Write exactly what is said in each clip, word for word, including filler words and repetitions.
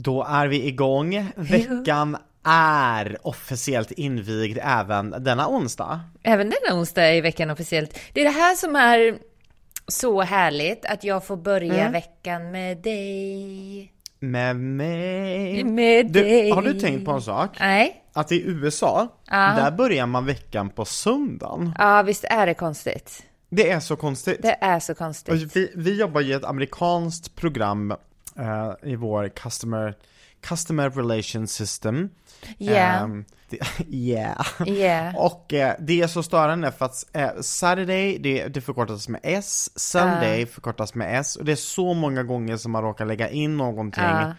Då är vi igång. Veckan är officiellt invigd även denna onsdag. Även denna onsdag är veckan officiellt. Det är det här som är så härligt, att jag får börja mm. veckan med dig. Med mig. Med du, dig. Har du tänkt på en sak? Nej. Att i U S A, ja. där börjar man veckan på söndagen. Ja, visst är det konstigt. Det är så konstigt. Det är så konstigt. Vi, vi jobbar i ett amerikanskt program uh, i vår customer, customer relations system. Yeah. Um, det, yeah. Yeah. Och uh, det är så störande för att uh, Saturday, det, det förkortas med S. Sunday uh. förkortas med S. Och det är så många gånger som man råkar lägga in någonting uh.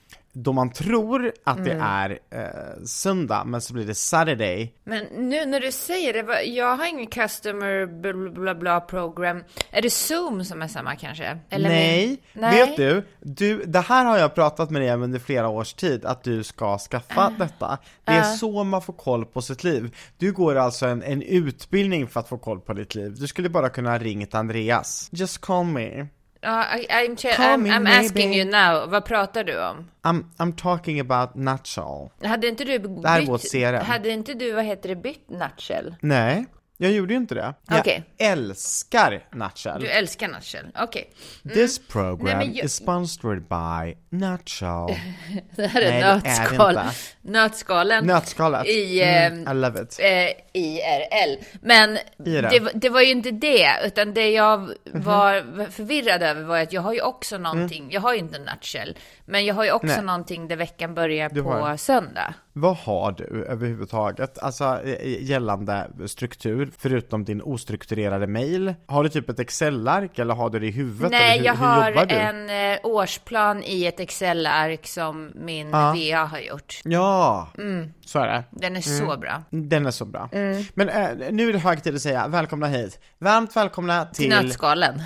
då man tror att mm. det är uh, söndag, men så blir det Saturday. Men nu när du säger det, jag har ingen customer bla bla bla program. Är det Zoom som är samma kanske? Eller Nej. Min... Nej, vet du, du, det här har jag pratat med dig om under flera års tid, att du ska skaffa uh. detta. Det är uh. så man får koll på sitt liv. Du går alltså en, en utbildning för att få koll på ditt liv. Du skulle bara kunna ha ringt Andreas. Just call me. Uh, I, I'm, ch- I'm, I'm asking you now. Vad pratar du om? I'm, I'm talking about nutshell. Hade inte du bytt, det här är vårt serum. Hade inte du, vad heter det, bytt nutshell? Nej, jag gjorde ju inte det. Okay. Jag älskar nutshell. Du älskar nutshell, okej. Okay. Mm. This program Nej, jag... is sponsored by Nutshell. Det här är nötskal. Nötskalen. Nötskalet. I, mm, I love it. Eh, I R L. Men det, det var ju inte det, utan det jag var mm-hmm. förvirrad över var att jag har ju också någonting, mm. jag har ju inte nutshell, men jag har ju också Nej. någonting där veckan börjar du på har... söndag. Vad har du överhuvudtaget, alltså gällande struktur, förutom din ostrukturerade mail? Har du typ ett Excel-ark eller har du det i huvudet? Nej, hur, jag har hur en eh, årsplan i ett Excel-ark som min ah. V A har gjort. Ja, mm. så är det. Den är mm. så bra. Den är så bra. Mm. Men äh, nu är det hög tid att säga välkomna hit. Varmt välkomna till... Till nötskalen.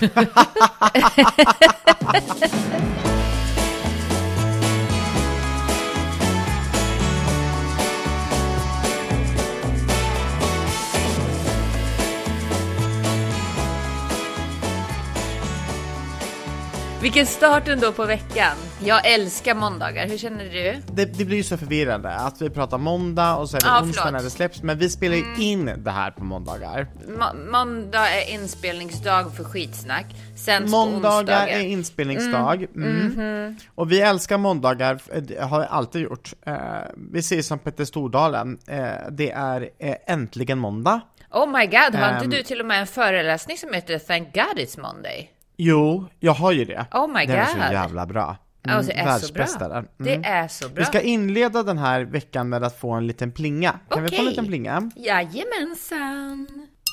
Vilken start ändå på veckan. Jag älskar måndagar. Hur känner du? Det, det blir ju så förvirrande att vi pratar måndag och så är det ah, onsdag när det släpps. Men vi spelar ju mm. in det här på måndagar. Må- måndag är inspelningsdag för skitsnack. Sen måndagar är inspelningsdag. Mm. Mm. Mm-hmm. Och vi älskar måndagar, det har jag alltid gjort. Uh, vi ser som Petter Stordalen. Uh, det är uh, äntligen måndag. Oh my god, har um, inte du till och med en föreläsning som heter Thank God It's Monday? Jo, jag har ju det. Oh my God. Den är så jävla bra. Mm, alltså, det är så bra. Mm. Det är så bra. Vi ska inleda den här veckan med att få en liten plinga. Kan okay. vi få en liten plinga? Jajamensan.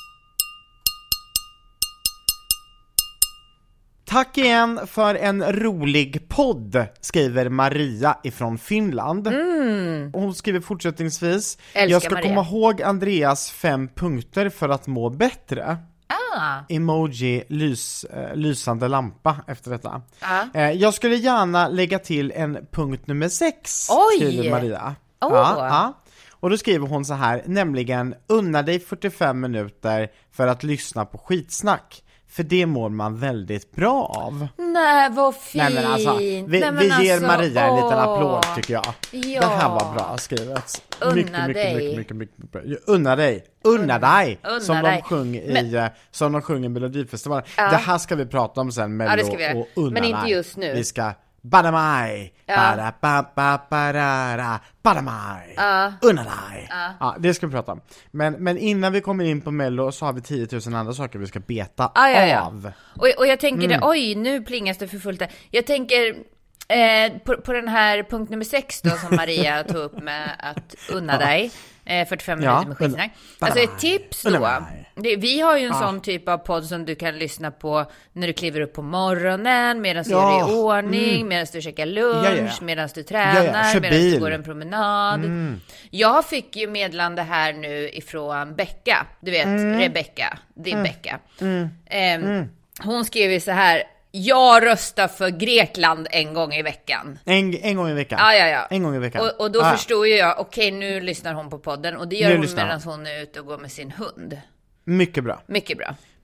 Tack igen för en rolig podd, skriver Maria ifrån Finland. Mm. Hon skriver fortsättningsvis: Älskar jag ska Maria. komma ihåg Andreas fem punkter för att må bättre. Ah. Emoji lys, eh, lysande lampa efter detta. Ah. Eh, jag skulle gärna lägga till en punkt nummer sex. Oj. Skriver Maria. Oh. Ja, ja. Och då skriver hon så här, nämligen unna dig fyrtiofem minuter för att lyssna på skitsnack. För det mår man väldigt bra av. Nej, vad fint. Nej, men alltså, vi, Nej, men vi ger alltså, Maria en liten åh. applåd tycker jag. Ja. Det här var bra skrivet. Unna mycket, dig. mycket, mycket, mycket, mycket, mycket. Unna dig. Unna, Unna dig. Unna som, dig. De sjöng i, men... som de sjöng i Melodifestivalen. Ja. Det här ska vi prata om sen. Mello ja, det ska vi. Och unna men inte dig. just nu. Vi ska... Badamaj, ja. badabababara, badamaj, ja. unna dig. Ja. Ja, det ska vi prata om. Men, men innan vi kommer in på Mello så har vi tio tusen andra saker vi ska beta ja, ja, ja. av. Och, och jag tänker, mm. det, oj, nu plingas det för fullt där. Jag tänker eh, på, på den här punkt nummer sex då som Maria tog upp med att unna ja. dig. fyrtiofem minuter ja, med skitsnack. Alltså ett tips då. Det, vi har ju en ja. sån typ av podd som du kan lyssna på när du kliver upp på morgonen, medan du ja. gör i ordning, mm. medan du käkar lunch, ja, ja. medan du tränar, ja, ja. medan du går en promenad. Mm. Jag fick ju meddelande här nu ifrån Becka. Du vet, mm. Rebecca. Det är mm. Becka. Mm. Um, mm. Hon skrev ju så här: jag röstar för Grekland en gång i veckan. En, en gång i veckan? Ja, ja, ja. En gång i veckan. Och, och då ah. förstår jag, okej, okay, nu lyssnar hon på podden. Och det gör nu hon medan hon är ute och går med sin hund. Mycket bra. Mycket bra.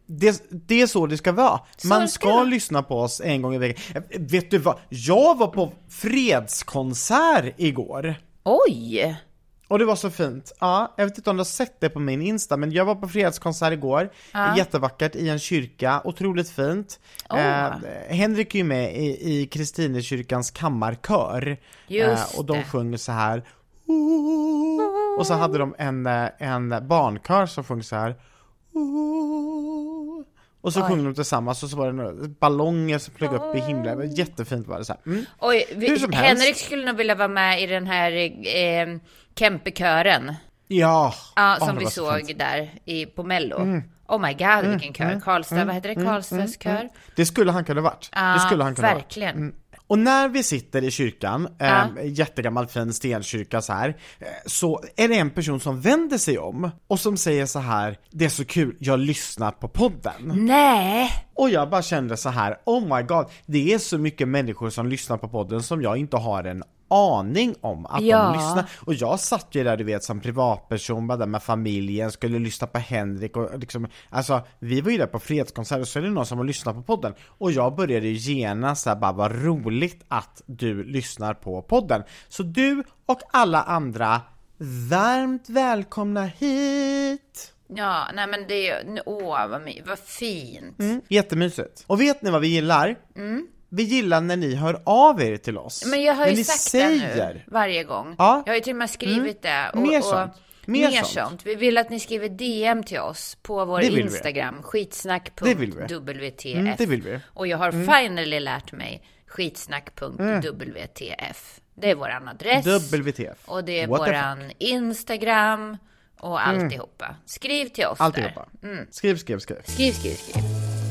Det, det är så det ska vara. Så Man ska ska det. lyssna på oss en gång i veckan. Vet du vad? Jag var på fredskonsert igår. Oj! Och det var så fint. Ja, jag vet inte om du har sett det på min Insta, men jag var på fredskonsert igår. Ja. Jättevackert i en kyrka, otroligt fint. Oh. Eh, Henrik är ju med i, i Kristinekyrkans kammarkör. Just eh, och de det. sjunger så här. Och så hade de en, en barnkör som sjöng så här. Och så Oj. sjöng de tillsammans och så var det några ballonger som flög upp i himlen. Jättefint var det så här. Mm. Oj, vi, Hur som helst. Henrik skulle nog vilja vara med i den här eh, Kempekören. Ja, Ja, Åh, som det vi var så såg fint. där i, på Mello. Oh my god, vilken kör. Karlstad, vad heter det? Karlstads kör? Det skulle han kunna varit. Ja, det skulle han kunna verkligen. Varit. Mm. Och när vi sitter i kyrkan, Ja. eh, jättegammal fin stenkyrka så här, eh, så är det en person som vänder sig om och som säger så här: det är så kul, jag lyssnar på podden. Nej! Och jag bara kände så här: oh my god, det är så mycket människor som lyssnar på podden som jag inte har en aning om att Ja. de lyssnar. Och jag satt ju där, du vet, som privatperson, bara där med familjen, skulle lyssna på Henrik och liksom, alltså, vi var ju där på fredskonsert och så är det någon som har lyssnat på podden. Och jag började ju genast så här, bara vad roligt att du lyssnar på podden. Så du och alla andra, varmt välkomna hit! Ja, nej men det är ju, åh vad, my, vad fint. Mm, jättemysigt. Och vet ni vad vi gillar? Mm. Vi gillar när ni hör av er till oss. Men jag har när ju ni sagt säger. det nu varje gång. Ja. Jag har ju till och med skrivit det. Och, Mer och, sånt. Mer Mer sånt. sånt. Vi vill att ni skriver D M till oss på vår Det vill vi. Instagram. skitsnack Det vill punkt vi. W T F. Mm, det vill vi. Och jag har finally lärt mig skitsnack punkt W T F. Det är våran adress. W T F. Och det är What the våran Instagram. Och alltihopa. Skriv till oss Alltihopa. där. Mm. Skriv, skriv, skriv. Skriv, skriv, skriv.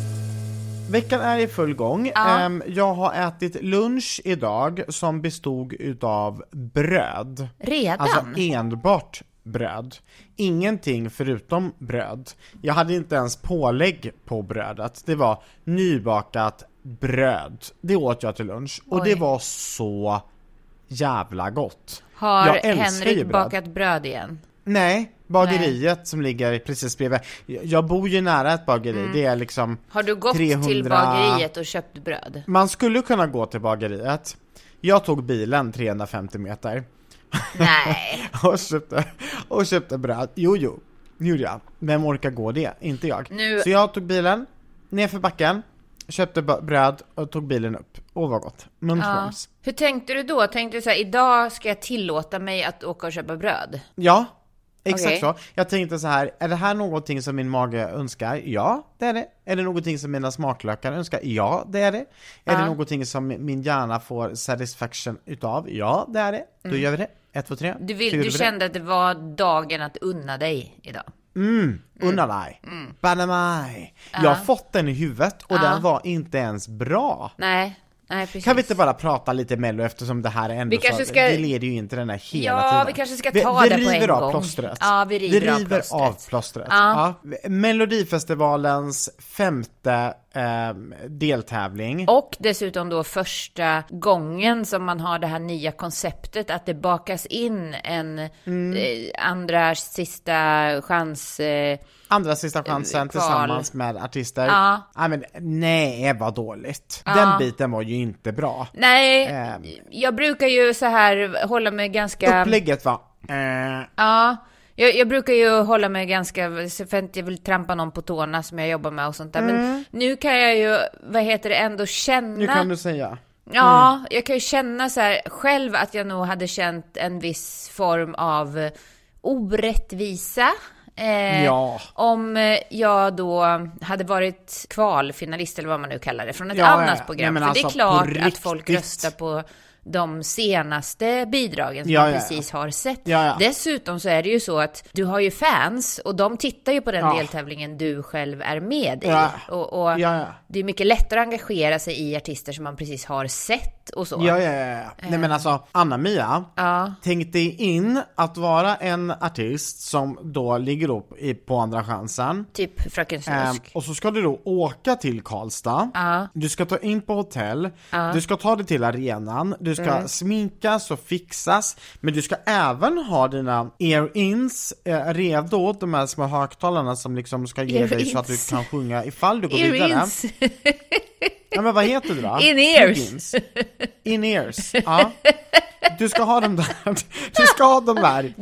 Veckan är i full gång. Ja. Ehm, jag har ätit lunch idag som bestod utav bröd. Redan? Alltså enbart bröd. Ingenting förutom bröd. Jag hade inte ens pålägg på brödet. Det var nybakat bröd. Det åt jag till lunch. Och Oj. det var så jävla gott. Har Jag älskar ju Henrik bröd. bakat bröd igen? Nej, bageriet som ligger precis bredvid. Jag bor ju nära ett bageri. Det är liksom Har du gått trehundra till bageriet och köpt bröd? Man skulle kunna gå till bageriet. Jag tog bilen trehundrafemtio meter. Nej. och, köpte, och köpte bröd. Jo, jo. Gjorde jag. Vem orkar gå det? Inte jag. Nu- Så jag tog bilen ner för backen. Köpte b- bröd och tog bilen upp. Åh, vad gott. Munchworms. Ja. Hur tänkte du då? Tänkte du så här, idag ska jag tillåta mig att åka och köpa bröd? Ja, exakt Okej. så. Jag tänkte så här, är det här någonting som min mage önskar? Ja, det är det. Är det någonting som mina smaklökar önskar? Ja, det är det. Är Ja. det någonting som min hjärna får satisfaction utav? Ja, det är det. Då gör vi det. Ett, två, tre. Du, vill, Så gjorde du vi kände att det var dagen att unna dig idag? det. Mm, unna dig. Mm. Banna mig. Jag har fått den i huvudet och Ja. den var inte ens bra. Nej, nej precis. Kan vi inte bara prata lite Mello eftersom det här är ändå Vi kanske så, ska- det leder ju inte den här hela Ja, tiden. vi kanske ska vi, ta vi det på river en av gång. plåstret. Ja, vi river av river plåstret. av plåstret. Ja. Ja. Melodifestivalens femte eh, deltävling. Och dessutom då första gången som man har det här nya konceptet att det bakas in en Mm. eh, andra sista chans... Eh, Andra sista chansen Kval. tillsammans med artister. Ja. Nej, men nej, vad dåligt. Ja. Den biten var ju inte bra. nej, Ehm. jag brukar ju så här hålla mig ganska... Upplägget var... Eh, Ja, jag, jag brukar ju hålla mig ganska, för att jag inte vill trampa någon på tårna som jag jobbar med och sånt där. Men nu kan jag ju, vad heter det, ändå känna... nu kan du säga. Ja, jag kan ju känna så här själv att jag nog hade känt en viss form av orättvisa. Eh, Ja. Om eh, jag då hade varit kvalfinalist eller vad man nu kallar det från ett Ja, annat ja. program. Nej, men För det är alltså, klart på att riktigt. folk röstar på de senaste bidragen som Ja, man ja, ja. precis har sett. Ja, ja. Dessutom så är det ju så att du har ju fans och de tittar ju på den Ja. deltävlingen du själv är med i. Ja. Och, och Ja, ja. det är mycket lättare att engagera sig i artister som man precis har sett och så. Ja, ja, ja, ja. Nej, men alltså, Anna-Mia, Ja. tänk dig in att vara en artist som då ligger upp i, på andra chansen. Typ Fröken Ehm, Snusk. och så ska du då åka till Karlstad. Ja. Du ska ta in på hotell. Du ska ta dig till arenan. Du du ska Mm. sminkas och fixas, men du ska även ha dina ear-ins eh, redo, de här små högtalarna som liksom ska ge dig så att du kan sjunga ifall du går vidare. Ear-ins. Ja, men vad heter det då? In-ears. In-ears, ja. Du ska ha dem där. Du ska ha dem där.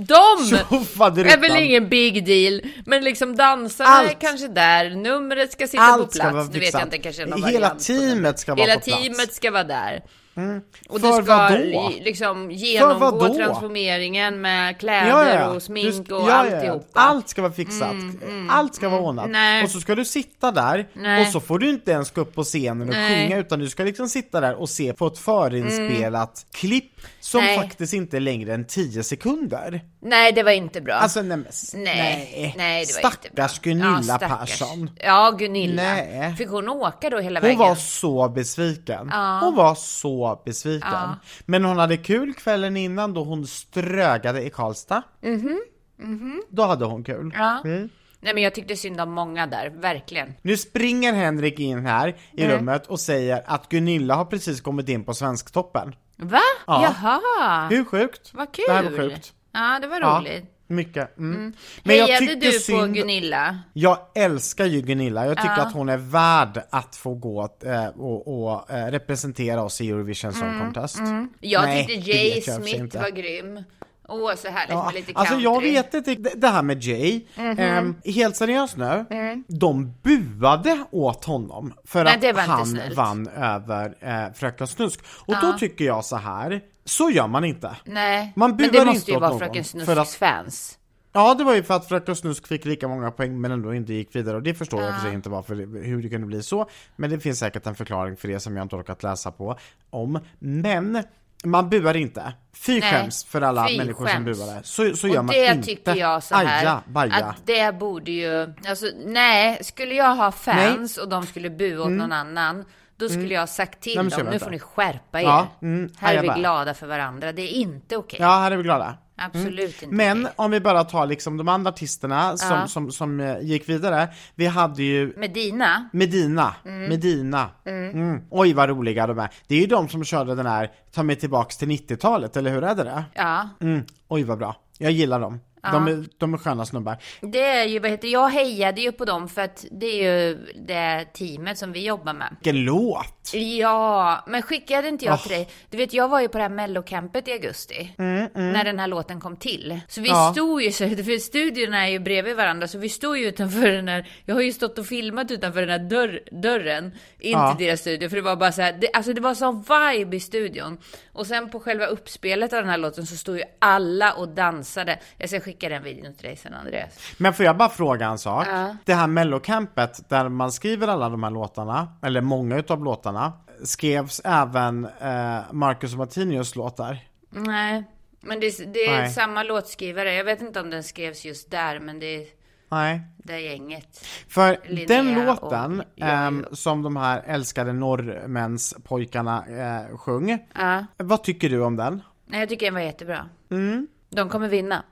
De är väl ingen big deal. Men liksom dansarna allt. är kanske där. Numret ska sitta allt på plats. Nu vet jag inte, kanske någon hela variant teamet ska vara Hela på plats. Hela teamet ska vara där. Mm. Och för du ska vadå? liksom genomgå transformeringen med kläder ja, ja. och smink ska, och ja, alltihopa. Ja. Allt ska vara fixat. Mm, mm, allt ska vara ordnat. Nej. Och så ska du sitta där nej. och så får du inte ens gå upp på scenen och nej. sjunga, utan du ska liksom sitta där och se på ett förinspelat mm. klipp som nej. faktiskt inte är längre än tio sekunder. Nej, det var inte bra. Alltså, nej, nej, nej, nej det var inte bra. Stackars Gunilla ja, Persson. Ja, Gunilla. Nej. Fick hon åka då hela hon vägen? Hon var så besviken. Ja. Hon var så besviken. Ja. Men hon hade kul kvällen innan då hon strögade i Karlstad. Mhm. Mm-hmm. Då hade hon kul. Ja. Mm. Nej, men jag tyckte synd om många där, verkligen. Nu springer Henrik in här i mm. rummet och säger att Gunilla har precis kommit in på Svensktoppen. Va? Ja. Jaha. Hur sjukt? Vad kul. Det här var sjukt. Ja, det var roligt. Ja, mycket. Mm. Mm. Men jag Hejade tycker du synd... på Gunilla? Jag älskar ju Gunilla. Jag tycker ja. att hon är värd att få gå äh, och, och äh, representera oss i Eurovision Song mm. Contest. Mm. Jag Nej, tyckte Jay Smith var grym. Åh, så härligt ja, med lite country. Alltså jag vet inte, det här med Jay, mm-hmm. eh, helt seriöst nu, mm. de buade åt honom för Nej, att han vann över eh, Fröken Snusk. Och ja. då tycker jag så här, så gör man inte. Nej, man buar men det måste inte ju åt vara någon Fröken Snusks för att, fans. Ja, det var ju för att Fröken Snusk fick lika många poäng men ändå inte gick vidare. Och det förstår ja. jag för sig inte varför, hur det kunde bli så. Men det finns säkert en förklaring för det som jag inte orkat läsa på om. Men man buar inte. Fy skäms för alla Fy människor skäms. som buar. Så, så gör man inte. Och det tycker jag så här. Aja, baja. Att det borde ju... Alltså, nej, skulle jag ha fans nej. och de skulle bua åt mm. någon annan... Då skulle mm. jag ha sagt till nej, dem, nu får ni skärpa er. Ja, mm, här är vi glada för varandra. Det är inte okej. Okay. Ja, här är vi glada. Absolut mm. inte. Men okay. om vi bara tar liksom de andra artisterna som, ja. som, som, som gick vidare. Vi hade ju... Medina. Medina. Mm. Medina. Mm. Mm. Oj, vad roliga de är. Det är ju de som körde den här Ta mig tillbaks till nittiotalet, eller hur är det det? Ja. Mm. Oj, vad bra. Jag gillar dem. Ja. De, är, de är sköna snubbar. Det är ju, vad heter, jag hejade ju på dem för att det är ju det teamet som vi jobbar med. Vilken låt! Ja, men skickade inte jag oh. till dig? Du vet, jag var ju på det här mellocampet i augusti. Mm, mm. När den här låten kom till. Så vi ja. stod ju, för studiorna är ju bredvid varandra. Så vi stod ju utanför den här, jag har ju stått och filmat utanför den här dörr, dörren in ja. till deras studio. För det var bara så här, det, alltså det var sån vibe i studion. Och sen på själva uppspelet av den här låten så stod ju alla och dansade. Jag ska skicka den videon till dig sen, Andreas. Men får jag bara fråga en sak? Ja. Det här mellocampet där man skriver alla de här låtarna, eller många utav låtarna, skrevs även eh, Marcus och Martinius låtar? Nej, men det, det är Nej. samma låtskrivare. Jag vet inte om den skrevs just där, men det är Nej. det gänget. För Linnea den låten och, eh, som de här älskade norrmänspojkarna eh, sjöng. Ja. Vad tycker du om den? Nej, jag tycker den var jättebra. Mm. De kommer vinna.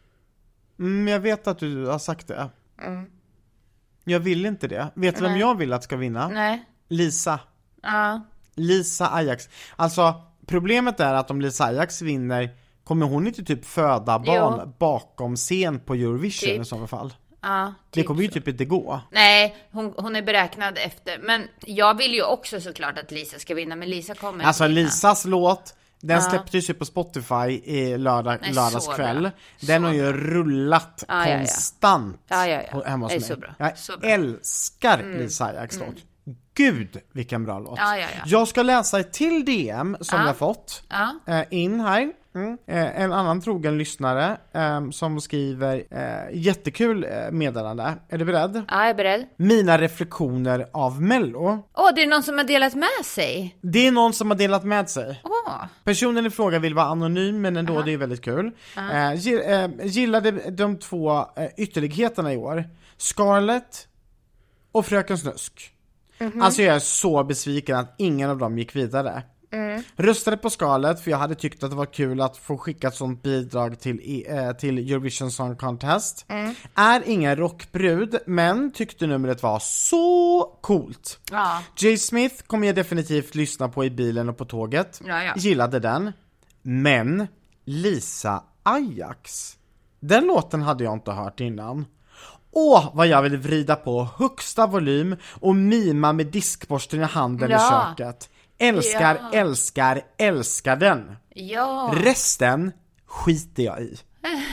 Mm, jag vet att du har sagt det. Mm. Jag vill inte det. Vet du vem jag vill att ska vinna? Nej. Lisa. Ja. Lisa Ajax. Alltså, problemet är att om Lisa Ajax vinner, kommer hon inte typ föda barn jo. bakom scen på Eurovision typ. i så fall? Ja, typ det kommer ju typ inte gå. Nej, hon, hon är beräknad efter. Men jag vill ju också såklart att Lisa ska vinna. Men Lisa kommer Alltså vinna. Lisas låt, den ja. släpptes ju på Spotify i lördag, Nej, lördagskväll. Den har ju rullat ja, konstant ja, ja. Ja, ja, ja. hemma hos mig. Så bra. Jag så bra. älskar mm. Lisa Ajax låt. Mm. Gud, vilken bra låt. Ja, ja, ja. Jag ska läsa ett till D M som ja. jag fått ja. eh, in här. Mm. Eh, en annan trogen lyssnare eh, som skriver eh, jättekul eh, meddelande. Är du beredd? Ja, jag är beredd. Mina reflektioner av Mello. Åh, oh, det är någon som har delat med sig. Det är någon som har delat med sig. Oh. Personen i fråga vill vara anonym, men ändå uh-huh. det är väldigt kul. Uh-huh. Eh, gillade de två eh, ytterligheterna i år. Scarlett och Fröken Snusk. Mm-hmm. Alltså jag är så besviken att ingen av dem gick vidare. Mm. Röstade på skalet för jag hade tyckt att det var kul att få skicka ett sånt bidrag till, eh, till Eurovision Song Contest. Mm. Är ingen rockbrud, men tyckte numret var så coolt. Ja. Jay Smith kommer jag definitivt lyssna på i bilen och på tåget. Ja, ja. Gillade den. Men Lisa Ajax, den låten hade jag inte hört innan. Åh, vad jag ville vrida på högsta volym och mima med diskborsten i handen ja. i köket. Älskar, ja. älskar, älskar den. Ja. Resten skiter jag i.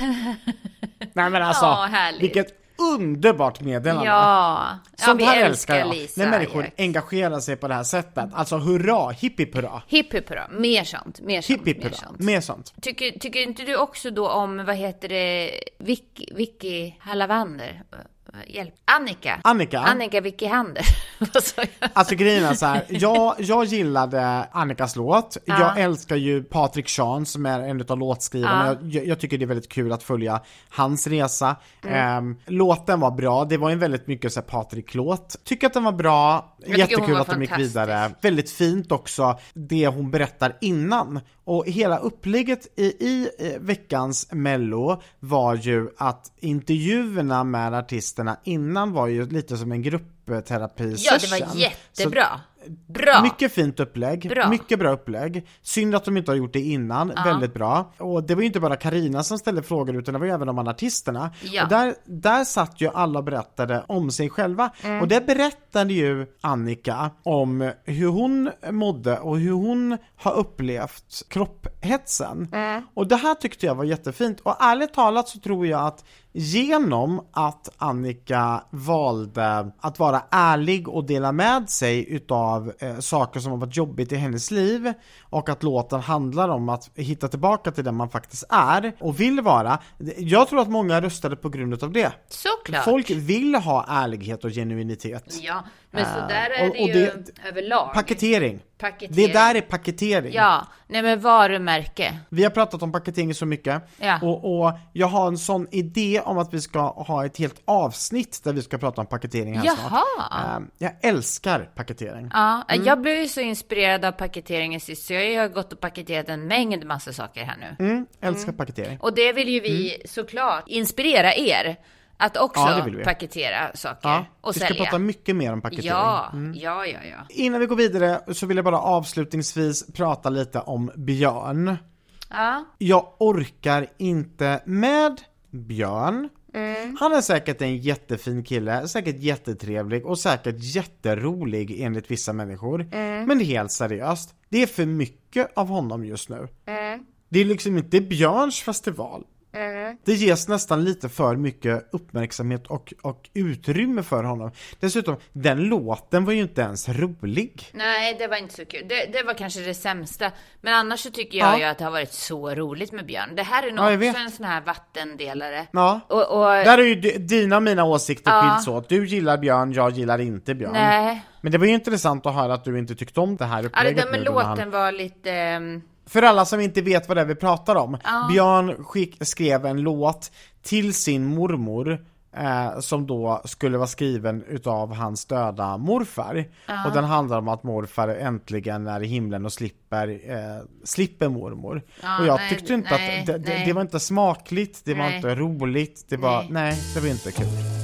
Nej men alltså, ja, vilket underbart meddelande. Ja, sånt ja, här älskar jag. Lisa, när människor Ajax. engagerar sig på det här sättet. Alltså hurra, hippie hurra. Hippie hurra, mer sånt, mer sånt, hippie mer sånt. Mer sånt. Tycker, tycker inte du också då om, vad heter det, Vicky, Vicky Halavander? Hjälp. Annika. Annika. Annika Vicky Hander. Vad sa jag? Alltså grejen är så här, jag, jag gillade Annikas låt. Ja. Jag älskar ju Patrik Sean som är en av låtskrivarna. Ja. Jag, jag tycker det är väldigt kul att följa hans resa. Mm. Um, låten var bra. Det var en väldigt mycket så här Patrik-låt. Tycker att den var bra. Jättekul att de gick vidare. Väldigt fint också det hon berättar innan. Och hela upplägget i, i, i veckans Mello var ju att intervjuerna med artisterna innan var ju lite som en gruppterapi-session. Ja, det var jättebra. Så, bra. Mycket fint upplägg, bra. mycket bra upplägg. Synd att de inte har gjort det innan, ja. väldigt bra. Och det var ju inte bara Carina som ställde frågor utan det var ju även de andra artisterna. Ja. Och där, där satt ju alla och berättade om sig själva. Mm. Och där berättade ju Annika om hur hon mådde och hur hon har upplevt kropphetsen. Mm. Och det här tyckte jag var jättefint. Och ärligt talat så tror jag att genom att Annika valde att vara ärlig och dela med sig utav eh, saker som har varit jobbigt i hennes liv och att låten handlar om att hitta tillbaka till den man faktiskt är och vill vara. Jag tror att många röstade på grund av det. Såklart. Folk vill ha ärlighet och genuinitet. Ja, men så där är det och, och ju det, överlag. Paketering. Paketering. Det där är paketering. Ja, nej men varumärke. Vi har pratat om paketering så mycket. Ja. Och, och jag har en sån idé om att vi ska ha ett helt avsnitt där vi ska prata om paketering här Jaha. snart. Uh, jag älskar paketering. Ja, mm. jag blev ju så inspirerad av paketeringen sist så jag har gått och paketerat en mängd massa saker här nu. Mm, älskar mm. paketering. Och det vill ju vi mm. såklart inspirera er. Att också ja, paketera saker ja, och vi sälja. Vi ska prata mycket mer om paketering. Ja, mm. ja, ja, ja. Innan vi går vidare så vill jag bara avslutningsvis prata lite om Björn. Ja. Jag orkar inte med Björn. Mm. Han är säkert en jättefin kille, säkert jättetrevlig och säkert jätterolig enligt vissa människor. Mm. Men det är helt seriöst. Det är för mycket av honom just nu. Mm. Det är liksom inte Björns festival. Mm. Det ges nästan lite för mycket uppmärksamhet och, och utrymme för honom. Dessutom, den låten var ju inte ens rolig. Nej, det var inte så kul. Det, det var kanske det sämsta. Men annars så tycker jag ja. ju att det har varit så roligt med Björn. Det här är nog ja, också en sån här vattendelare. Ja, och, och... där är ju dina och mina åsikter ja. skilt så. Du gillar Björn, jag gillar inte Björn. Nej. Men det var ju intressant att höra att du inte tyckte om det här upplägget. Ja, men låten han... var lite... För alla som inte vet vad det är vi pratar om. Ja. Björn skick, skrev en låt till sin mormor eh, som då skulle vara skriven utav hans döda morfar. Ja. Och den handlar om att morfar äntligen är i himlen och slipper, eh, slipper mormor. Ja, och jag nej, tyckte inte nej, att det, det, det var inte smakligt, det nej. var inte roligt, det var, nej. nej, det var inte kul.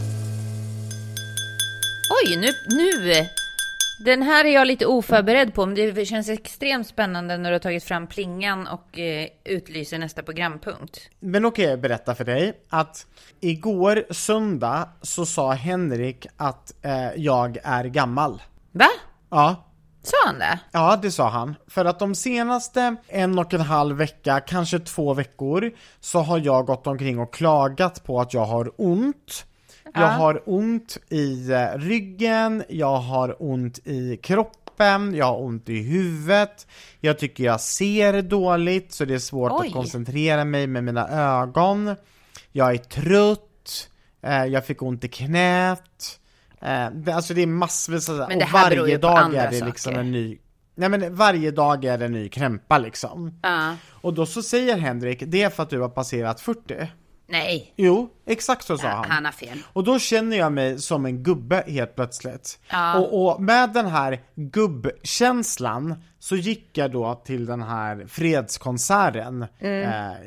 Oj, nu... nu... Den här är jag lite oförberedd på, men det känns extremt spännande när du har tagit fram plingan och eh, utlyser nästa programpunkt. Men okej, okay, berätta för dig att igår söndag så sa Henrik att eh, jag är gammal. Va? Ja. Sa han det? Ja, det sa han. För att de senaste en och en halv vecka, kanske två veckor, så har jag gått omkring och klagat på att jag har ont. Jag ja. har ont i ryggen, jag har ont i kroppen, jag har ont i huvudet. Jag tycker jag ser dåligt så det är svårt Oj. att koncentrera mig med mina ögon. Jag är trött, jag fick ont i knät. Alltså det är massvis av, men det här och varje dag är det liksom en ny... Nej men varje dag är det en ny krämpa liksom. Uh. Och då så säger Henrik, det är för att du har passerat fyrtio. Nej. Jo. exakt så sa ja, han. Han har fel. Och då känner jag mig som en gubbe helt plötsligt. Ja. Och, och med den här gubbkänslan så gick jag då till den här fredskonserten mm. eh,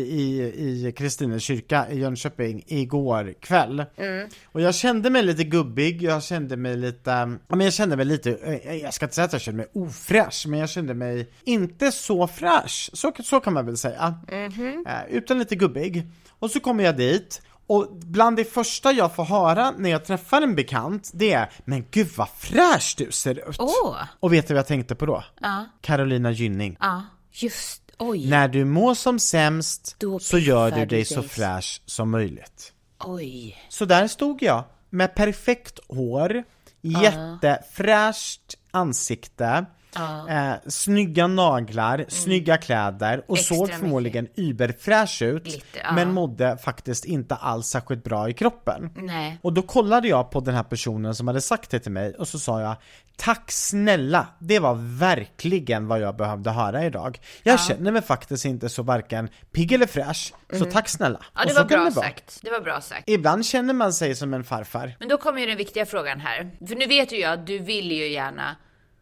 i Kristines kyrka i Jönköping igår kväll. Mm. Och jag kände mig lite gubbig, jag kände mig lite, men jag kände mig lite, jag ska inte säga att jag kände mig ofräsch, men jag kände mig inte så fräsch, så, så kan man väl säga. Mm-hmm. Eh, utan lite gubbig. Och så kommer jag dit. Och bland det första jag får höra när jag träffar en bekant, det är, men gud vad fräsch du ser ut. Oh. Och vet du vad jag tänkte på då? Ja. Carolina Gynning. Ja, just, oj. När du mår som sämst då så gör du dig, dig så fräsch som möjligt. Oj. Så där stod jag med perfekt hår, ja. jättefräscht ansikte. Ja. Eh, snygga naglar, mm. snygga kläder och extra såg förmodligen überfräsch ut. Lite, ja. Men mådde faktiskt inte alls särskilt bra i kroppen. Nej. Och då kollade jag på den här personen som hade sagt det till mig och så sa jag, tack snälla, det var verkligen vad jag behövde höra idag. Jag ja. känner mig faktiskt inte så varken pigg eller fräsch, mm. så tack snälla. Ja, det var bra sagt. Det var bra sagt. Ibland känner man sig som en farfar. Men då kommer ju den viktiga frågan här. För nu vet ju jag att du vill ju gärna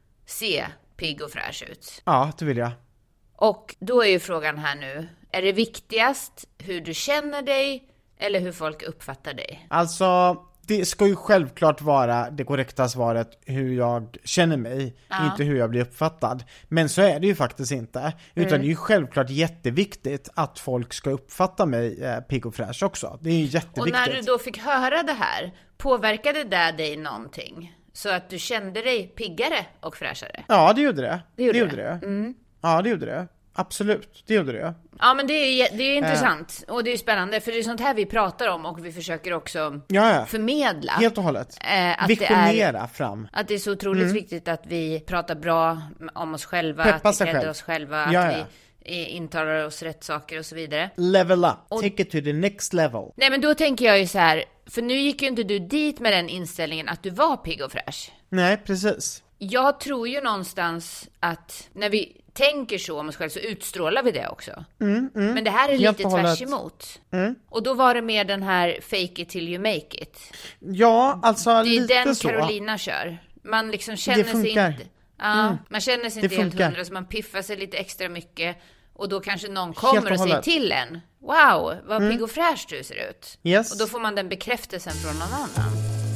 se pigg och fräsch ut. Ja, det vill jag. Och då är ju frågan här nu, är det viktigast hur du känner dig eller hur folk uppfattar dig? Alltså, det ska ju självklart vara det korrekta svaret hur jag känner mig, ja. inte hur jag blir uppfattad. Men så är det ju faktiskt inte. Utan mm. det är ju självklart jätteviktigt att folk ska uppfatta mig eh, pigg och fräsch också. Det är ju jätteviktigt. Och när du då fick höra det här, påverkade det dig någonting? Så att du kände dig piggare och fräschare? Ja, det gjorde det. Det gjorde det, det. Gjorde det. Mm. Ja, det gjorde det. Absolut, det gjorde det. Ja, men det är, det är intressant. Äh. Och det är spännande. För det är sånt här vi pratar om. Och vi försöker också ja, ja. förmedla. Helt och hållet. Äh, att Visionera det är, fram. Att det är så otroligt mm. viktigt att vi pratar bra om oss själva. Peppa att vi själv. oss själva. Ja, att ja. vi intalar oss rätt saker och så vidare. Level up. Och, take it to the next level. Nej, men då tänker jag ju så här. För nu gick ju inte du dit med den inställningen att du var pigg och fräsch. Nej, precis. Jag tror ju någonstans att när vi tänker så om oss själva så utstrålar vi det också. Mm, mm. Men det här är Helt lite tvärs emot. Mm. Och då var det mer den här fake it till you make it. Ja, alltså lite så. Det är är den så. Carolina kör. Man liksom känner sig inte... Ja, mm. man känner sig inte helt hundra, så man piffar sig lite extra mycket. Och då kanske någon kommer och, och säger till en, wow, vad mm. pigg och fräsch du ser ut. Yes. Och då får man den bekräftelsen från någon annan.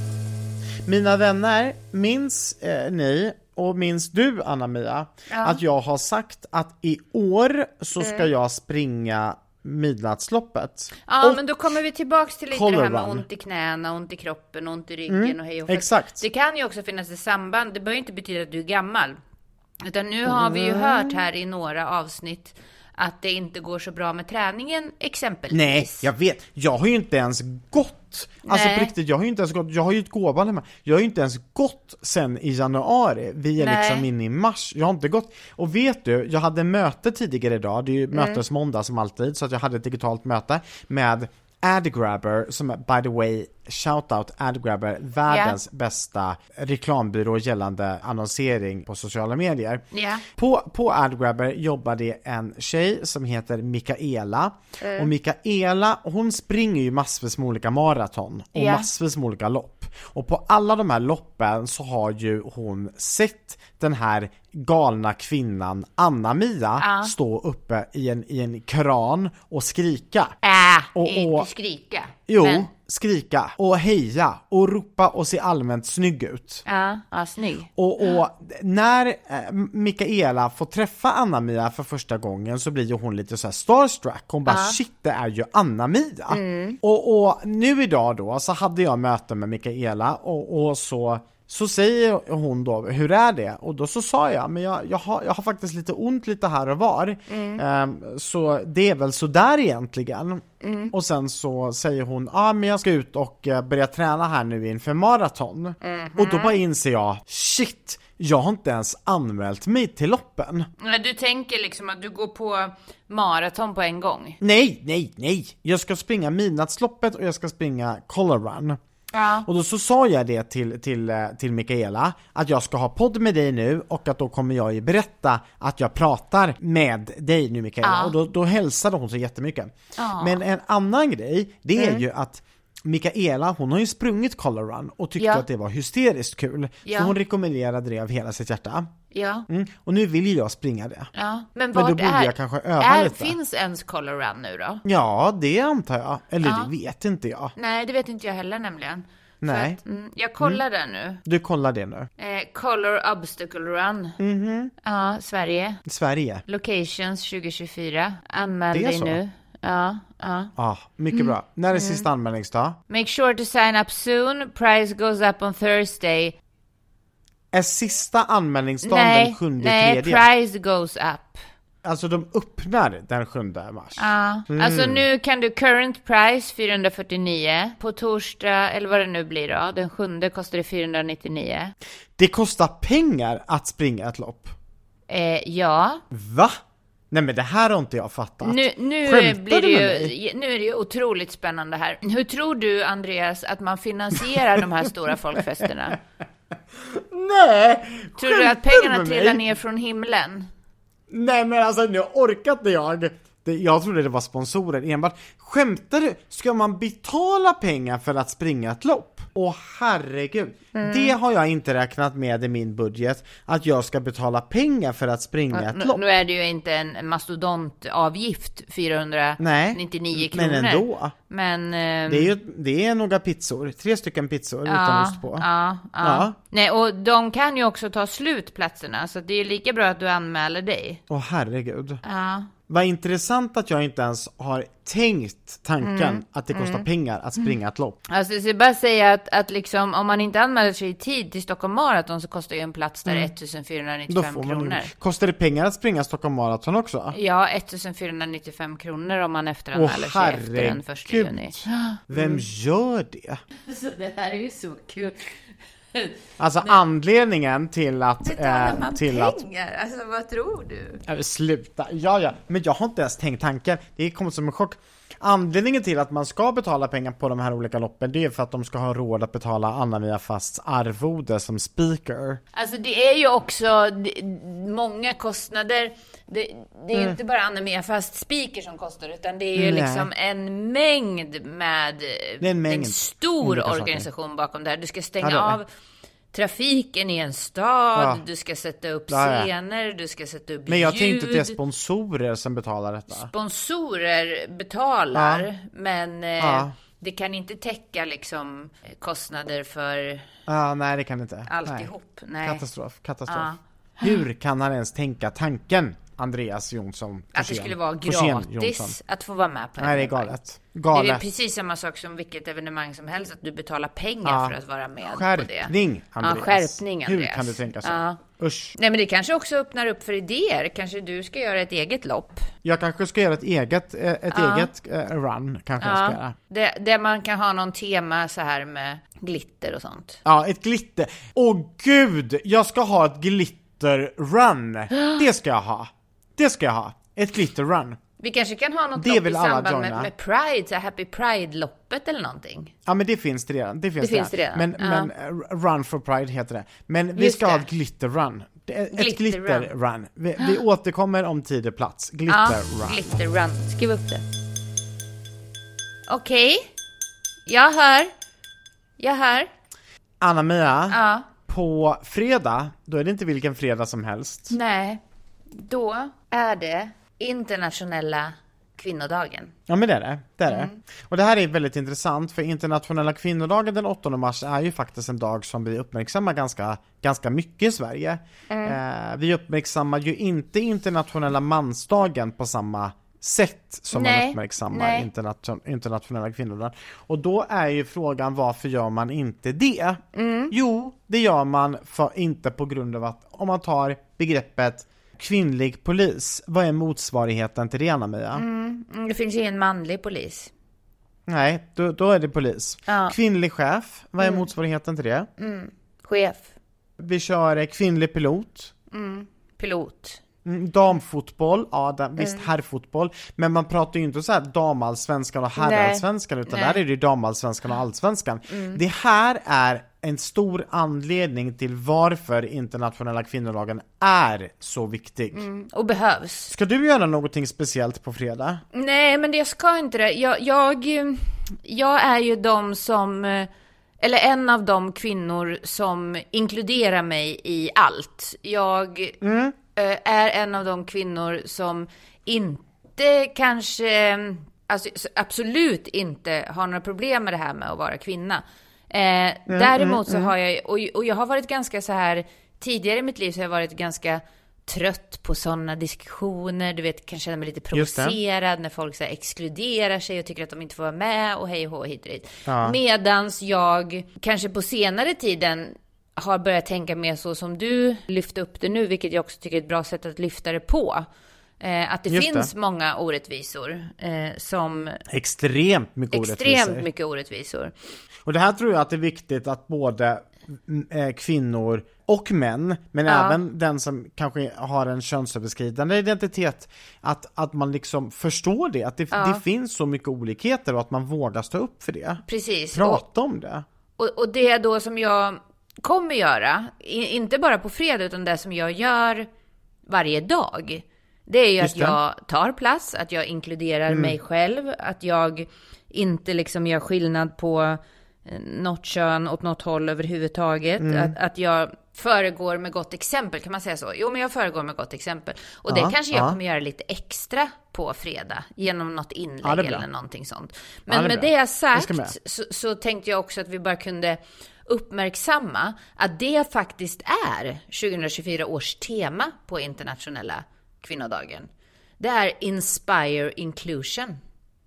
Mina vänner, minns eh, ni och minns du, Anna-Mia, ja. att jag har sagt att i år så ska mm. jag springa midnattsloppet. Ja, och men då kommer vi tillbaks till lite det här med run. ont i knäna, ont i kroppen, ont i ryggen mm. och hej och exakt. Det kan ju också finnas ett samband. Det behöver ju inte betyda att du är gammal. Utan nu har vi ju mm. hört här i några avsnitt att det inte går så bra med träningen exempelvis. Nej, jag vet. Jag har ju inte ens gått. Alltså Nej. på riktigt, jag har ju inte ens gått. Jag har ju ett gåvan hemma. Jag har ju inte ens gått sen i januari. Vi är Nej. liksom inne i mars. Jag har inte gått. Och vet du, jag hade möte tidigare idag. Det är ju mm. mötesmåndag som alltid. Så att jag hade ett digitalt möte med AdGrabber, som by the way, shoutout AdGrabber, världens yeah. bästa reklambyrå gällande annonsering på sociala medier. Yeah. På, på AdGrabber jobbar det en tjej som heter Mikaela. Mm. Och Mikaela, hon springer ju massvis med olika maraton och yeah. massvis med olika lopp. Och på alla de här loppen så har ju hon sett den här galna kvinnan Anna-Mia uh. stå uppe i en, i en kran och skrika. Äh, och, och, inte skrika. Jo, men... skrika och heja och ropa och se allmänt snygg ut. Ja, ja, snygg. Och, och när eh, Mikaela får träffa Anna-Mia för första gången så blir ju hon lite så här starstruck. Hon bara, ja. shit, det är ju Anna-Mia. Mm. Och, och nu idag då så hade jag möte med Mikaela och, och så Så säger hon då, hur är det? Och då så sa jag, men jag, jag, har, jag har faktiskt lite ont lite här och var. Mm. Um, så det är väl så där egentligen. Mm. Och sen så säger hon, ja ah, men jag ska ut och uh, börja träna här nu inför maraton. Mm-hmm. Och då bara inser jag, shit, jag har inte ens anmält mig till loppen. Nej, du tänker liksom att du går på maraton på en gång? Nej, nej, nej. Jag ska springa midnattsloppet och jag ska springa color run. Ja. Och då så sa jag det till, till, till Mikaela, att jag ska ha podd med dig nu och att då kommer jag ju berätta att jag pratar med dig nu, Mikaela. Ja. Och då, då hälsade hon så jättemycket. Ja. Men en annan grej, det är Mm. ju att Mikaela, hon har ju sprungit Color Run och tyckte Ja. att det var hysteriskt kul. Ja. Så hon rekommenderade det av hela sitt hjärta. Ja. Mm. Och nu vill ju jag springa det. Ja. Men, Men vart då borde är, jag kanske öva är, lite. Finns ens Color Run nu då? Ja, det antar jag. Eller Ja. det vet inte jag. Nej, det vet inte jag heller nämligen. För Nej. Att, mm, jag kollar där nu. Du kollar det nu. Eh, Color Obstacle Run. Mhm. Ja, Sverige. Sverige. Locations tjugo tjugofyra. Anmäl Det är dig så. nu. Ja, ja. Ja, mycket bra. När är sista anmälningsdag? Make sure to sign up soon. Price goes up on Thursday. Är sista anmälningsdagen nej, den sjunde nej, tredje? price goes up. Alltså de öppnar den sjunde mars. Ja, Mm. alltså nu kan du current price fyrahundrafyrtionio. På torsdag, eller vad det nu blir då, den sjunde kostar det fyrahundranittionio. Det kostar pengar att springa ett lopp. Eh, ja. Va? Nej men det här har inte jag fattat. Nu, nu, Skämtar blir det du med mig? ju, nu är det ju otroligt spännande här. Hur tror du, Andreas, att man finansierar de här stora folkfesterna? Nej! Tror du att skämtar pengarna med mig? trillar ner från himlen? Nej men alltså nu orkat inte jag. Det, jag trodde det var sponsorer enbart. Skämtar du? Ska man betala pengar för att springa ett lopp? Åh herregud. Mm. Det har jag inte räknat med i min budget. Att jag ska betala pengar för att springa ett Nu, lopp. nu är det ju inte en mastodontavgift, fyrahundranittionio kronor. Men ändå. Men... ehm, Det är ju det är några pizzor. Tre stycken pizzor utan ost på. Ja, ja. Ja. Nej, och de kan ju också ta slut platserna, så det är lika bra att du anmäler dig. Åh herregud. Ja. Vad intressant att jag inte ens har tänkt tanken Mm. att det kostar pengar att springa ett lopp. Alltså jag ska bara säga att, att liksom, om man inte anmäler sig i tid till Stockholm Marathon så kostar ju en plats där Mm. Då ettusendfyrahundranittiofem får kronor. man, kostar det pengar att springa Stockholm Marathon också? Ja, ettusendfyrahundranittiofem kronor om man efteranmäler Åh, sig efter den första juni. herregud. Vem gör det? Så det här är ju så kul. Alltså anledningen till att... Betalar eh, man till att pengar? Alltså vad tror du? äh, sluta, ja ja, men jag har inte ens tänkt tanken. Det kommer som en chock. Anledningen till att man ska betala pengar på de här olika loppen, det är för att de ska ha råd att betala Anna Mia Fasts arvode som speaker. Alltså det är ju också det, många kostnader. Det, det är ju Mm. inte bara Anna Mia Fast speaker som kostar, utan det är ju Nej. liksom en mängd med Det är en mängd en stor olika saker. organisation bakom det här. Du ska stänga Ja, det är det. av trafiken i en stad, Ja. du ska sätta upp Ja, ja. scener, du ska sätta upp Men jag ljud. tänkte att det är sponsorer som betalar detta. Sponsorer betalar, Ja. men eh, Ja. det kan inte täcka liksom kostnader för Ja, nej det kan det inte. alltihop. Nej. Katastrof, katastrof. Ja. Hur kan han ens tänka tanken, Andreas Jonsson? Att det Forsén? skulle vara Forsén gratis Jonsson. att få vara med på Nej, det är evenemang. galet. Det är Galet. väl precis samma sak som vilket evenemang som helst, att du betalar pengar Ja. för att vara med Skärpning, på det. Andreas. Ja, skärpning, Andreas. Hur kan du tänka så? Ja. Usch. Nej, men det kanske också öppnar upp för idéer. Kanske du ska göra ett eget lopp. Jag kanske ska göra ett eget, eh, ett Ja. eget eh, run, kanske jag ska Ja. göra. Det, där man kan ha någon tema så här med glitter och sånt. Ja, ett glitter. Åh gud, jag ska ha ett glitter run. Det ska jag ha. Det ska jag ha. Ett glitter run. Vi kanske kan ha något Det lopp i vill alla samband med, joina. med Pride, så här Happy Pride-loppet eller någonting. Ja, men det finns det redan. Det finns Det finns det redan. Men, Ja. men eh, Run for Pride heter det. Men vi Just ska ha det. ett glitter run. Det är Ett Glitter glitter run. run. Vi, vi återkommer om tid och plats. Glitter Ja, run. glitter run. Skriv upp det. Okej. Jag hör. Jag hör. Anna-Mia, Ja. på fredag, då är det inte vilken fredag som helst. Nej. Då är det internationella kvinnodagen. Ja, men det är det. Det är Mm. det. Och det här är väldigt intressant, för internationella kvinnodagen den åttonde mars är ju faktiskt en dag som vi uppmärksammar ganska, ganska mycket i Sverige. Mm. Eh, vi uppmärksammar ju inte internationella mansdagen på samma sätt som Nej, man uppmärksammar nej. internation- internationella kvinnodagen. Och då är ju frågan, varför gör man inte det? Mm. Jo, det gör man för, inte på grund av att, om man tar begreppet kvinnlig polis, vad är motsvarigheten till det, Anna-Mia? Mm, det finns ju en manlig polis. Nej, då, då är det polis. Ja. Kvinnlig chef, vad är motsvarigheten till det? Mm. Chef. Vi kör eh, kvinnlig pilot. Mm. Pilot. Mm, damfotboll, ja den, visst mm. herrfotboll. Men man pratar ju inte så här damallsvenskan och herrallsvenskan, utan Nej. där är det ju damallsvenskan och allsvenskan. Mm. Det här är en stor anledning till varför internationella kvinnodagen är så viktig. Mm, och behövs. Ska du göra någonting speciellt på fredag? Nej, men det jag ska inte det. Jag, jag, jag är ju de som, eller en av de kvinnor som inkluderar mig i allt. Jag mm. är en av de kvinnor som inte kanske, alltså absolut inte har några problem med det här med att vara kvinna. Eh, mm, däremot mm, så har jag, och, och jag har varit ganska så här, tidigare i mitt liv så har jag varit ganska trött på sådana diskussioner, du vet, kan känna mig lite provocerad när folk så här exkluderar sig och tycker att de inte får vara med och hej och hå hit och dit. Ja. Medans jag kanske på senare tiden har börjat tänka mer så som du lyfter upp det nu, vilket jag också tycker är ett bra sätt att lyfta det på. Eh, att det Just finns det. många orättvisor eh, som... Extremt mycket extremt orättvisor. mycket orättvisor. Och det här tror jag att det är viktigt att både eh, kvinnor och män, men ja. även den som kanske har en könsöverskridande identitet, att, att man liksom förstår det, att det, ja. det finns så mycket olikheter och att man vågar stå upp för det. Precis. Prata och, om det. Och, och det då som jag kommer göra, inte bara på fredag utan det som jag gör varje dag, det är ju Just att det. jag tar plats, att jag inkluderar mm. mig själv, att jag inte liksom gör skillnad på något kön åt något håll överhuvudtaget, mm. att, att jag föregår med gott exempel, kan man säga så? Jo, men jag föregår med gott exempel. Och det ja, kanske jag ja. kommer göra lite extra på fredag genom något inlägg ja, eller någonting sånt. Men ja, det med det jag sagt det så, så tänkte jag också att vi bara kunde uppmärksamma att det faktiskt är tjugohundratjugofyra års tema på internationella kvinnodagen. Det är Inspire Inclusion.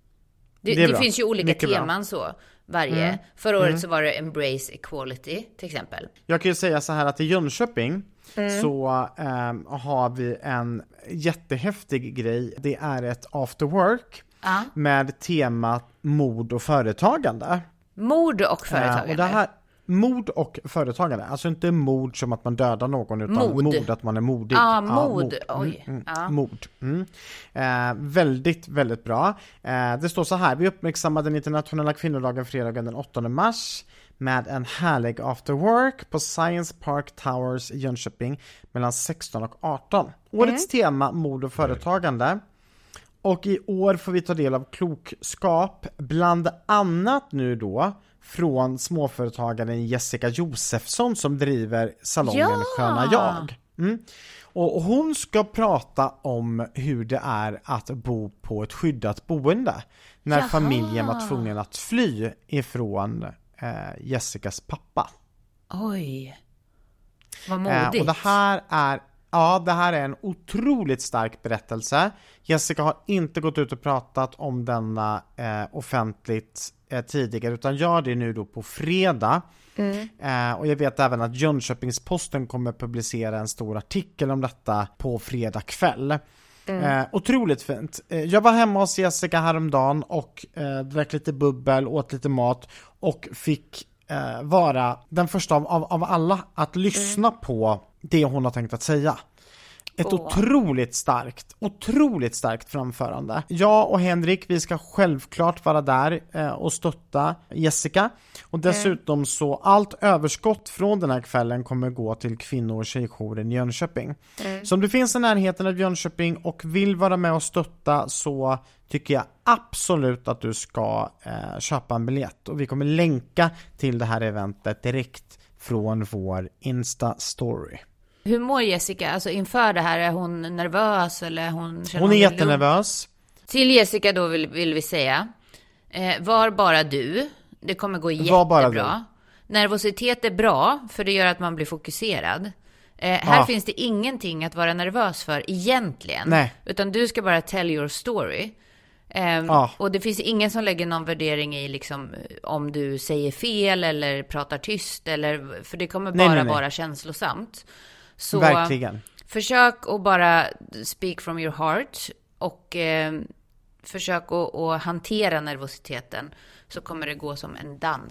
Det, det, det finns ju olika Mycket teman bra. så varje. Mm. Förra året mm. så var det Embrace Equality till exempel. Jag kan ju säga så här att i Jönköping mm. så ähm, har vi en jättehäftig grej. Det är ett after work ah. med temat mod och företagande. Mod och företagande. Äh, och det här Mod och företagande, alltså inte mod som att man dödar någon, utan mod, mod att man är modig. Ah, mod. Ja, mod. Oj. Mm, mm, ah. Mod. Mm. Eh, väldigt, väldigt bra. Eh, det står så här: vi uppmärksammar den internationella kvinnodagen fredagen den åttonde mars med en härlig after work på Science Park Towers i Jönköping mellan sexton och arton. Årets mm. tema, mod och företagande. Och i år får vi ta del av klokskap, bland annat nu då från småföretagaren Jessica Josefsson som driver salongen ja! Sköna jag. Mm. Och, och hon ska prata om hur det är att bo på ett skyddat boende när Jaha. familjen var tvungen att fly ifrån eh, Jessicas pappa. Oj, vad modigt. Eh, och det här är Ja, det här är en otroligt stark berättelse. Jessica har inte gått ut och pratat om denna eh, offentligt eh, tidigare, utan gör det nu då på fredag. Mm. Eh, och jag vet även att Jönköpingsposten kommer publicera en stor artikel om detta på fredag kväll. Mm. Eh, otroligt fint. Eh, jag var hemma hos Jessica häromdagen och eh, drack lite bubbel, åt lite mat och fick eh, vara den första av, av, av alla att lyssna mm. på det hon har tänkt att säga. Ett oh. otroligt starkt, otroligt starkt framförande. Jag och Henrik, vi ska självklart vara där eh, och stötta Jessica. Och dessutom mm. så allt överskott från den här kvällen kommer gå till kvinnor- och tjejjouren i Jönköping. Mm. Så om du finns i närheten av Jönköping och vill vara med och stötta, så tycker jag absolut att du ska eh, köpa en biljett. Och vi kommer länka till det här eventet direkt från vår Insta-story. Hur mår Jessica? Alltså inför det här, är hon nervös eller hon känner Hon är jättenervös. Till Jessica då vill, vill vi säga, eh, var bara du. Det kommer gå jättebra. Nervositet är bra, för det gör att man blir fokuserad. Eh, här ja. finns det ingenting att vara nervös för egentligen. Nej. Utan du ska bara tell your story. Um, ja. Och det finns ingen som lägger någon värdering i liksom, om du säger fel eller pratar tyst, eller, för det kommer bara nej, nej, nej. vara känslosamt. Så verkligen. Försök att bara speak from your heart och eh, försök att, att hantera nervositeten, så kommer det gå som en dans.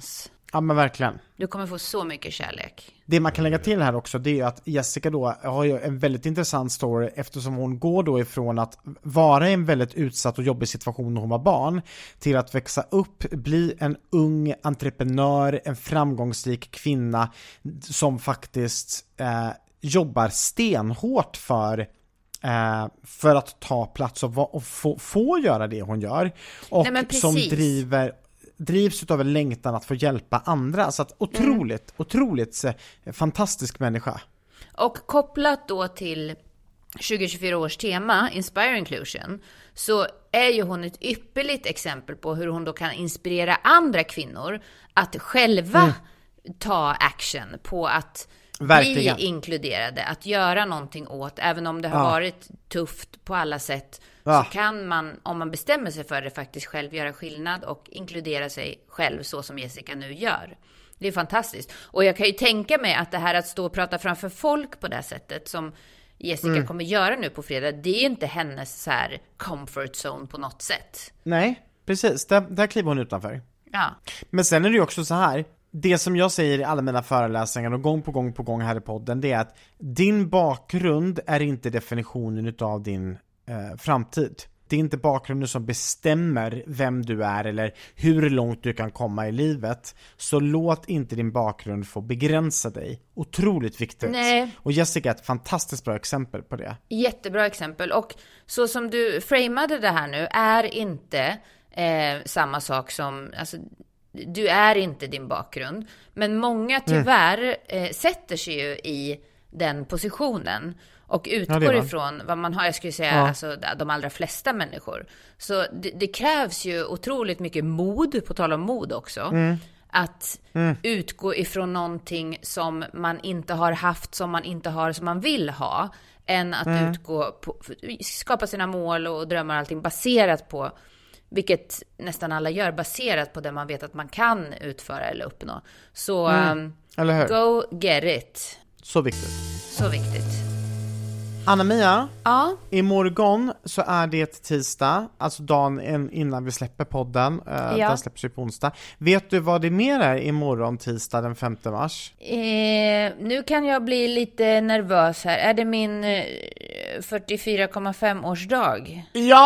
Ja, men verkligen. Du kommer få så mycket kärlek. Det man kan lägga till här också, det är ju att Jessica då har ju en väldigt intressant story, eftersom hon går då ifrån att vara i en väldigt utsatt och jobbig situation när hon var barn till att växa upp, bli en ung entreprenör, en framgångsrik kvinna som faktiskt eh, jobbar stenhårt för eh, för att ta plats och, va- och få, få göra det hon gör. Och Nej, som driver drivs utav en längtan att få hjälpa andra. Så att otroligt, mm. otroligt eh, fantastisk människa. Och kopplat då till tjugo tjugofyra års tema, Inspire Inclusion, så är ju hon ett ypperligt exempel på hur hon då kan inspirera andra kvinnor att själva mm. ta action på att Verkligen. bli inkluderade, att göra någonting åt, även om det har ja. varit tufft på alla sätt, ja. så kan man, om man bestämmer sig för det, faktiskt själv göra skillnad och inkludera sig själv så som Jessica nu gör. Det är fantastiskt. Och jag kan ju tänka mig att det här att stå och prata framför folk på det här sättet som Jessica mm. kommer göra nu på fredag, det är ju inte hennes så här comfort zone på något sätt. Nej, precis. Där, där kliver hon utanför. Ja. Men sen är det ju också så här, det som jag säger i alla mina föreläsningar och gång på gång på gång här i podden, det är att din bakgrund är inte definitionen utav din eh, framtid. Det är inte bakgrunden som bestämmer vem du är eller hur långt du kan komma i livet. Så låt inte din bakgrund få begränsa dig. Otroligt viktigt. Nej. Och Jessica är ett fantastiskt bra exempel på det. Jättebra exempel. Och så som du framade det här nu är inte eh, samma sak som... Alltså, du är inte din bakgrund. Men många tyvärr mm. eh, sätter sig ju i den positionen och utgår ja, ifrån vad man har, jag skulle säga, ja. alltså, de allra flesta människor. Så det, det krävs ju otroligt mycket mod, på tal om mod också, mm. att mm. utgå ifrån någonting som man inte har haft, som man inte har, som man vill ha, än att mm. utgå på, skapa sina mål och drömmar och allting baserat på, vilket nästan alla gör, baserat på det man vet att man kan utföra eller uppnå. Så mm. eller hur? Go get it. Så viktigt. Så viktigt. Anna-Mia, ja. imorgon så är det tisdag, alltså dagen innan vi släpper podden. Ja. Den släpps ju på onsdag. Vet du vad det mer är imorgon tisdag den femte mars? Eh, nu kan jag bli lite nervös här. Är det min eh, fyrtiofyra komma fem årsdag?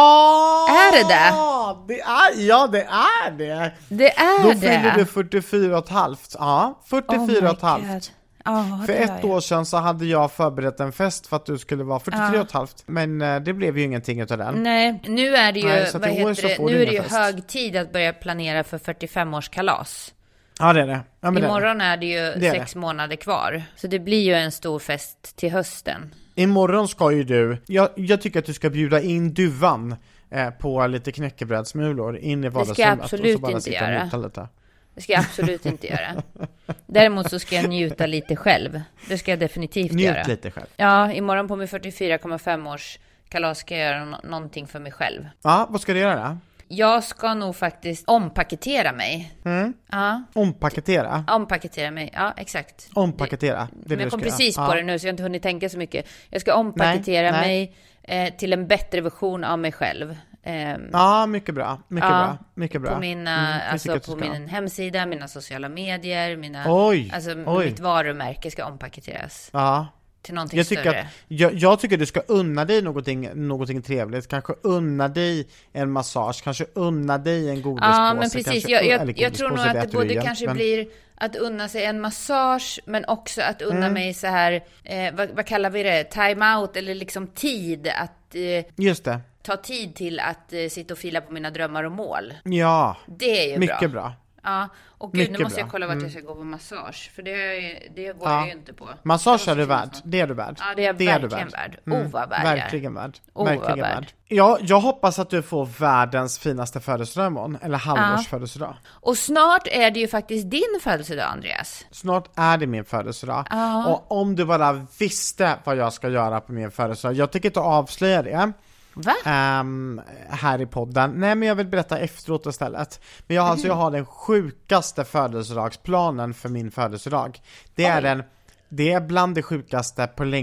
Ja! Är det det? det är, ja, det är det. Det är Då det. Då fyller du fyrtiofyra och ett halvt. Ja, fyrtiofyra och ett halvt. God. Oh, för ett år sedan så hade jag förberett en fest för att du skulle vara fyrtiotre och ett halvt. Men uh, det blev ju ingenting utav den. Nej, nu är det ju, Nej, vad heter det? Nu är det ju fest. Hög tid att börja planera för fyrtiofem-årskalas. Ja, det är det. Ja, men imorgon det är det ju det är sex det. månader kvar. Så det blir ju en stor fest till hösten. Imorgon ska ju du, jag, jag tycker att du ska bjuda in duvan eh, på lite knäckebrödsmulor in i vardagsrummet. Det ska jag absolut inte göra. Det ska jag absolut inte göra. Däremot så ska jag njuta lite själv. Det ska jag definitivt Njut göra. lite själv. Ja, imorgon på min fyrtiofyra komma fem års kalas ska jag göra no- någonting för mig själv. Ja, vad ska du göra då? Jag ska nog faktiskt ompaketera mig. Mm. Ja. Ompaketera? Ompaketera mig, ja exakt. Ompaketera, det är det jag kom du ska precis göra. på Ja. det nu så jag har inte hunnit tänka så mycket. Jag ska ompaketera nej, mig nej. Eh, till en bättre version av mig själv. Um, ja, mycket bra. Mycket ja, bra. Mycket bra. På mina mm, alltså på min hemsida, mina sociala medier, mina oj, alltså oj. mitt varumärke ska ompaketeras. Ja. Till någonting jag tycker större. Att, jag, jag tycker du ska unna dig någonting, någonting trevligt. Kanske unna dig en massage, kanske unna dig en godispåse. Ja, men precis. Kanske, jag, jag, jag tror nog att det både kanske men... blir att unna sig en massage, men också att unna mm. mig så här, eh, vad, vad kallar vi det? Time out eller liksom tid att eh, just det. Ta tid till att eh, sitta och fila på mina drömmar och mål. Ja, det är ju mycket bra. bra. Ja, och gud, mycket nu måste bra. jag kolla vart mm. jag ska gå på massage. För det, det går ja. jag ju inte på. Massage är du värd, det är du värd. Ja, det är, det verkligen är du värd. värd. Mm. Oh, vad värd verkligen värd. Oh, verkligen värd. värd. Ja, jag hoppas att du får världens finaste födelsedag imorgon. Eller halvårsfödelsedag. Ja. Och snart är det ju faktiskt din födelsedag, Andreas. Snart är det min födelsedag. Ja. Och om du bara visste vad jag ska göra på min födelsedag. Jag tycker inte avslöja det. Va? Um, här i podden. Nej, men jag vill berätta efteråt istället. Men jag, mm. alltså, jag har den sjukaste födelsedagsplanen för min födelsedag. Det är, den, det är bland det sjukaste på länge.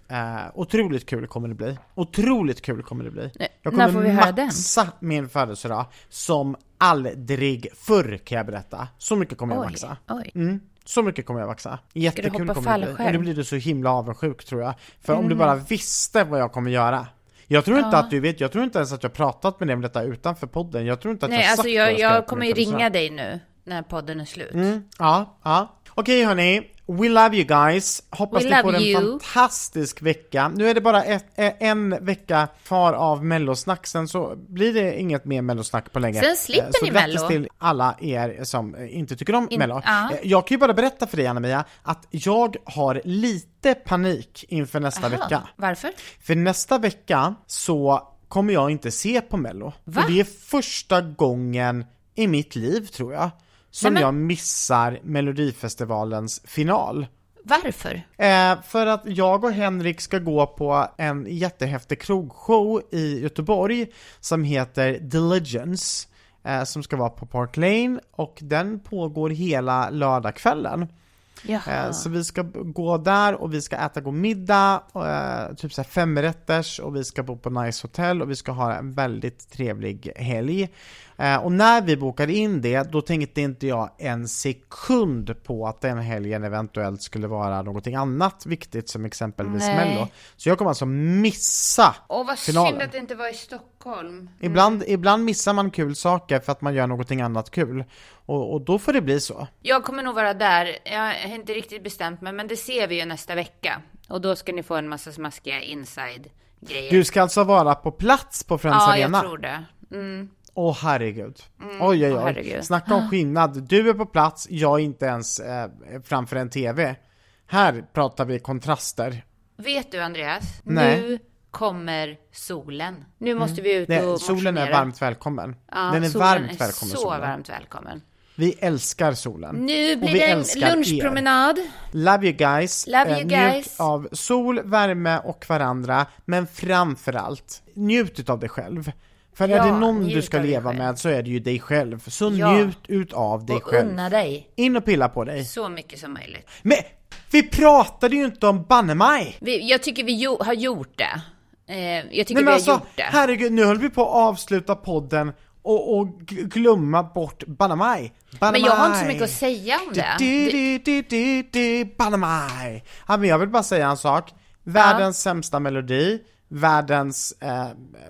Eh, otroligt kul kommer det bli. Otroligt kul kommer det bli. Nej, jag kommer när får vi höra maxa den? Min födelsedag som aldrig förr, kan jag berätta. Så mycket kommer jag oj, maxa. Oj. Mm. Så mycket kommer jag vaxa. Jättekul Ska du hoppa kommer det bli. fallskärm? Nu blir du så himla avundsjuk, tror jag. För mm. om du bara visste vad jag kommer göra. Jag tror inte ja. att du vet, jag tror inte ens att jag pratat med dig om detta utanför podden. Jag tror inte att Nej, jag alltså sagt jag, vad jag, ska jag kommer ju ringa dig nu när podden är slut. Mm. Ja, ja. Okej hörni, we love you guys. Hoppas we ni får en you. fantastisk vecka. Nu är det bara ett, en vecka kvar av mellosnack, sen så blir det inget mer mellosnack på länge. Sen slipper så ni grattis mello. till alla er som inte tycker om In, mello. ja. Jag kan ju bara berätta för dig, Anna-Mia, att jag har lite panik inför nästa Aha. vecka. Varför? För nästa vecka så kommer jag inte se på mello. Va? För det är första gången i mitt liv, tror jag, som Nej, men... jag missar Melodifestivalens final. Varför? Eh, för att jag och Henrik ska gå på en jättehäftig krogshow i Göteborg som heter Diligence, eh, som ska vara på Park Lane, och den pågår hela lördagskvällen. Eh, så vi ska gå där och vi ska äta god middag, eh, typ så här femrätters, och vi ska bo på nice hotell och vi ska ha en väldigt trevlig helg. Eh, och när vi bokade in det, då tänkte inte jag en sekund på att den helgen eventuellt skulle vara någonting annat viktigt, som exempelvis Nej. Mello. Så jag kommer alltså missa Åh, vad finalen. synd att det inte var i Stockholm. Mm. Ibland, ibland missar man kul saker för att man gör någonting annat kul. Och, och då får det bli så. Jag kommer nog vara där. Jag har inte riktigt bestämt mig, men det ser vi ju nästa vecka. Och då ska ni få en massa smaskiga inside-grejer. Du ska alltså vara på plats på Friends ja, Arena? Ja, jag tror det. Mm. Åh, oh, herregud. Mm, oj, oj, oj. Oh, herregud. Snacka om skillnad. Du är på plats, jag är inte ens eh, framför en tv. Här pratar vi kontraster. Vet du, Andreas? Nej. Nu kommer solen. Nu måste vi ut och Nej, solen motionera. är varmt välkommen. Ja, Den är solen varmt är välkommen. så solen. varmt välkommen. Vi älskar solen. Nu Och blir vi det en älskar lunchpromenad. er. Love you guys. Love you Eh, guys. Njut av sol, värme och varandra. Men framförallt, njut av dig själv. För Ja, är det någon njut du ska av dig leva själv. med, så är det ju dig själv. Så Ja. njut ut av dig Och själv. unna dig In och pilla på dig. så mycket som möjligt. Men vi pratade ju inte om Bannemaj. Vi, jag tycker vi jo, har gjort det. Eh, jag tycker Nej, vi men har alltså, gjort det. herregud, nu höll vi på att avsluta podden och, och g- glömma bort Bannemaj. Men jag har inte så mycket att säga om det. Du, du, du, du, du, Bannemaj. Ja, men jag vill bara säga en sak. Världens ja. sämsta melodi, världens äh,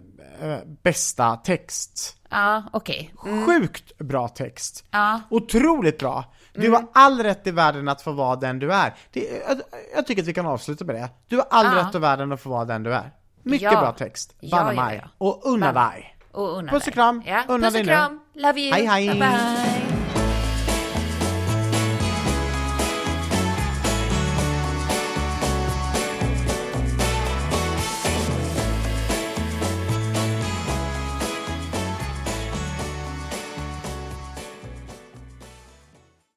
äh, bästa text. Ja, okej. Okay. Mm. Sjukt bra text. Ja. Otroligt bra. Du har all rätt i världen att få vara den du är. Det, jag, jag tycker att vi kan avsluta med det. Du har all Ja. rätt i världen att få vara den du är. Mycket Ja. bra text. Ja, Bannemaj. ja, ja. Och unna Ban- dig. Och unna Puss och dig. kram. Ja. Unna Puss dig och nu. kram. Love you. Hej, hej. Bye bye.